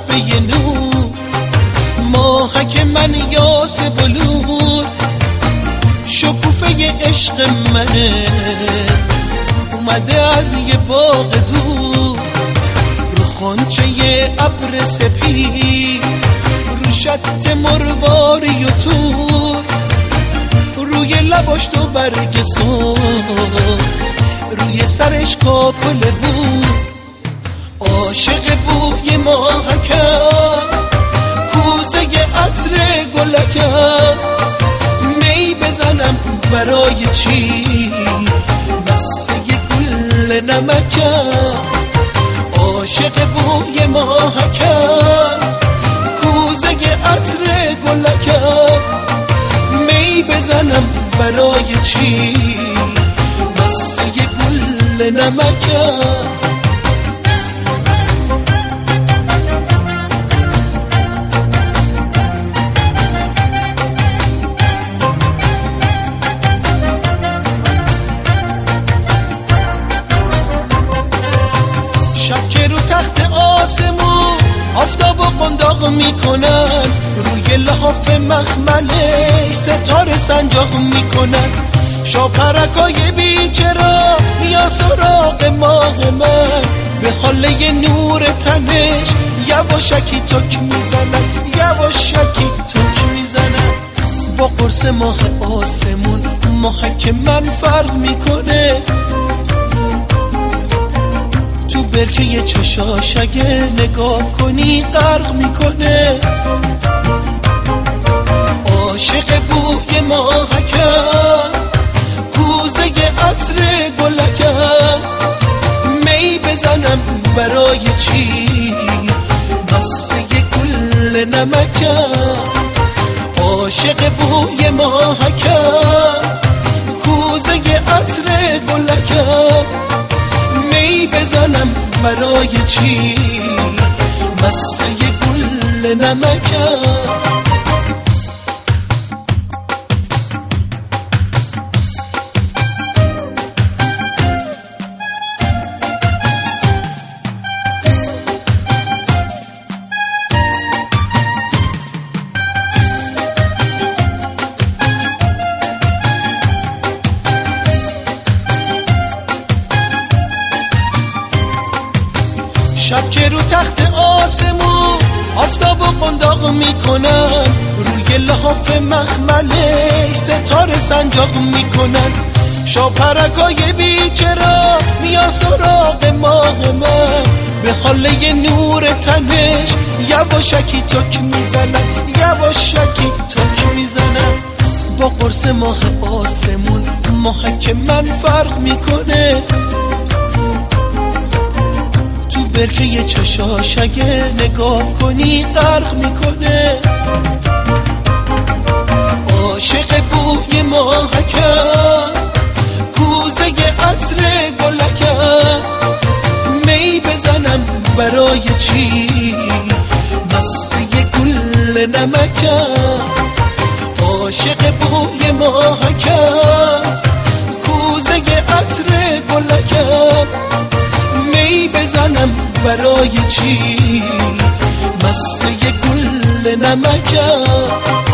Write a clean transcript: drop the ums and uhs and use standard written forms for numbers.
حبه نور، ماهک من یاس بلور، شکوفه عشق منه اومده از یه باغ دور، رو خانچه ابر سپید، رو شط مرواری و تور، روی لباش تو برگ سرخ، روی سرش کاکل بود، عاشق بوی ماهکم، کوزه عطر گلکم، می بزنم برای چی بسه گل نمکم، عاشق بوی ماهکم، کوزه عطر گلکم، می بزنم برای چی بسه گل نمکم. شب که رو تخت آسمون آفتاب و قنداق میکنن، روی لحاف مخملش ستاره سنجاق میکنن، شاپرکای بیچرا یا سراغ ماه من، به حاله نور تنش یواشکی تک میزنن، یواشکی تک میزنن، با قرص ماه آسمون ماهک من فرق میکنه، تو برکه چشاش اگه نگاه کنی غرق میکنه، عاشق بوی ماهکم، کوزه عطر گلکم، می بزنم برای چی بسه گل نمکم، عاشق بوی ماهکم، کوزه عطر گلکم، می بزنم برای چی بسه گل نمکم. شب که رو تخت آسمون آفتاب و قنداق میکنن، روی لحاف مخملش ستاره سنجاق میکنن، شاپرکای بیچرا میان سراغ ماه من، به حاله نور تنش یواشکی تک میزنن، یواشکی تک میزنن، با قرص ماه آسمون ماهک من فرق میکنه، برکه چشاش اگه نگاه کنی غرق میکنه، عاشق بوی ماهکم، کوزه عطر گلکم، می بزنم برای چی بسه گل نمکم، عاشق بوی ماهکم، کوزه عطر گلکم، می بزنم برای چی بسه گل نمکم.